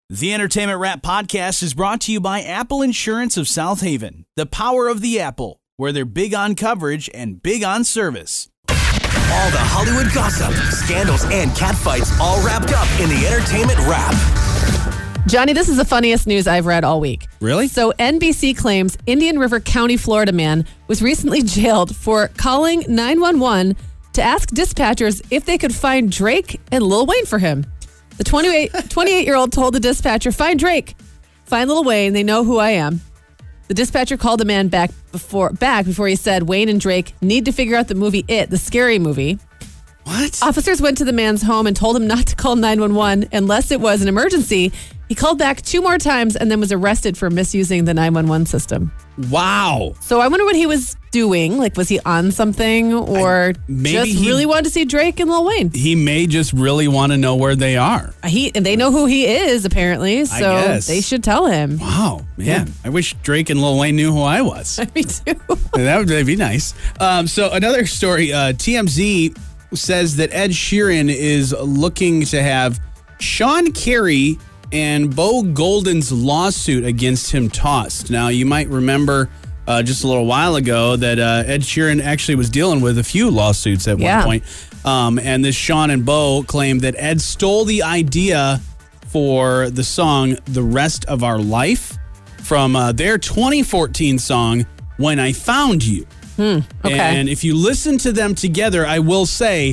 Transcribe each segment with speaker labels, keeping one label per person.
Speaker 1: The Entertainment Wrap podcast is brought to you by Apple Insurance of South Haven. The power of the Apple, where they're big on coverage and big on service.
Speaker 2: All the Hollywood gossip, scandals, and catfights all wrapped up in the Entertainment Wrap.
Speaker 3: Johnny, this is the funniest news I've read all week.
Speaker 1: Really?
Speaker 3: So NBC claims Indian River County, Florida man was recently jailed for calling 911 to ask dispatchers if they could find Drake and Lil Wayne for him. The 28-year-old told the dispatcher, "Find Drake, find Lil Wayne, they know who I am." The dispatcher called the man back before he said Wayne and Drake need to figure out the movie It, the scary movie.
Speaker 1: What?
Speaker 3: Officers went to the man's home and told him not to call 911 unless it was an emergency. He called back 2 more times and then was arrested for misusing the 911 system.
Speaker 1: Wow.
Speaker 3: So I wonder what he was doing. Like, was he on something or really wanted to see Drake and Lil Wayne?
Speaker 4: He may just really want to know where they are.
Speaker 3: And they know who he is, apparently, so they should tell him.
Speaker 4: Wow, man. I wish Drake and Lil Wayne knew who I was.
Speaker 3: Me too.
Speaker 4: That would be nice. So another story, TMZ says that Ed Sheeran is looking to have Sean Carey and Bo Golden's lawsuit against him tossed. Now, you might remember just a little while ago that Ed Sheeran actually was dealing with a few lawsuits at one point. And this Sean and Bo claimed that Ed stole the idea for the song The Rest of Our Life from their 2014 song, When I Found You.
Speaker 3: Okay.
Speaker 4: And if you listen to them together, I will say...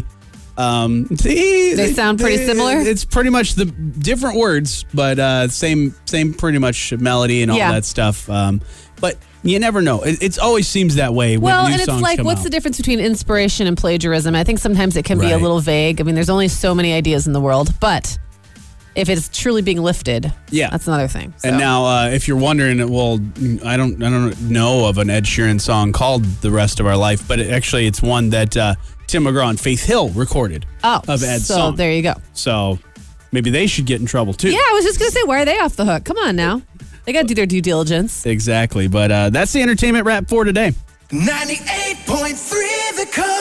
Speaker 3: they sound pretty similar?
Speaker 4: It's pretty much the different words, but same pretty much melody and all that stuff. But you never know. It always seems that way when new songs come out.
Speaker 3: Well, and it's like, what's the difference between inspiration and plagiarism? I think sometimes it can be a little vague. I mean, there's only so many ideas in the world, but if it's truly being lifted, that's another thing. So.
Speaker 4: And now, if you're wondering, well, I don't know of an Ed Sheeran song called "The Rest of Our Life," but it's one that Tim McGraw and Faith Hill recorded of Ed's song.
Speaker 3: So there you go.
Speaker 4: So maybe they should get in trouble too.
Speaker 3: Yeah, I was just gonna say, why are they off the hook? Come on now, they got to do their due diligence.
Speaker 4: Exactly, but that's the Entertainment Wrap for today.
Speaker 2: 98.3 The Code.